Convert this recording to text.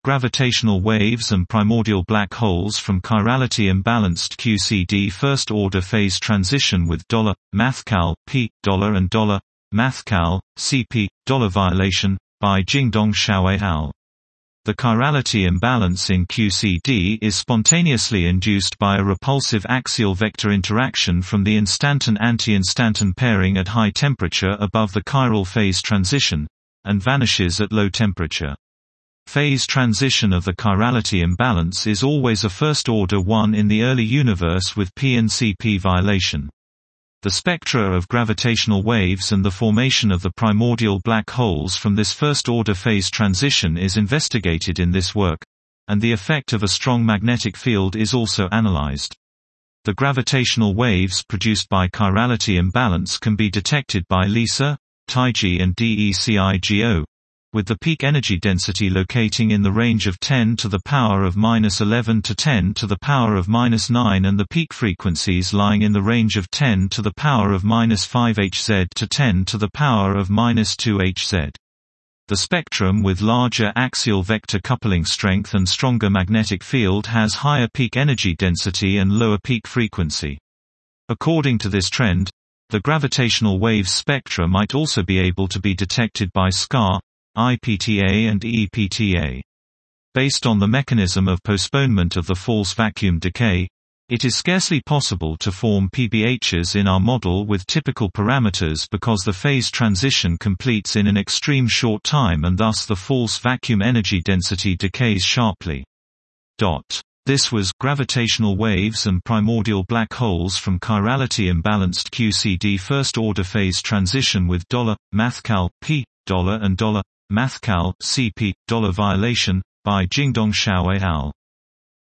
Gravitational waves and primordial black holes from chirality imbalanced QCD first-order phase transition with $mathcal p and $mathcal cp violation by Jingdong Xiao et al. The chirality imbalance in QCD is spontaneously induced by a repulsive axial vector interaction from the instanton-anti-instanton pairing at high temperature above the chiral phase transition, and vanishes at low temperature. Phase transition of the chirality imbalance is always a first-order one in the early universe with p and cp violation. The spectra of gravitational waves and the formation of the primordial black holes from this first-order phase transition is investigated in this work, and the effect of a strong magnetic field is also analyzed. The gravitational waves produced by chirality imbalance can be detected by LISA, TIGI and DECIGO, with the peak energy density locating in the range of 10 to the power of -11 to 10 to the power of -9 and the peak frequencies lying in the range of 10 to the power of -5 Hz to 10 to the power of -2 Hz. The spectrum with larger axial vector coupling strength and stronger magnetic field has higher peak energy density and lower peak frequency. According to this trend, the gravitational wave spectra might also be able to be detected by SCA, IPTA and EPTA. Based on the mechanism of postponement of the false vacuum decay, it is scarcely possible to form PBHs in our model with typical parameters because the phase transition completes in an extreme short time and thus the false vacuum energy density decays sharply. This was Gravitational Waves and Primordial Black Holes from Chirality Imbalanced QCD First-Order Phase Transition with $mathcal p and $mathcal cp violation by Jingdong Xiao et al.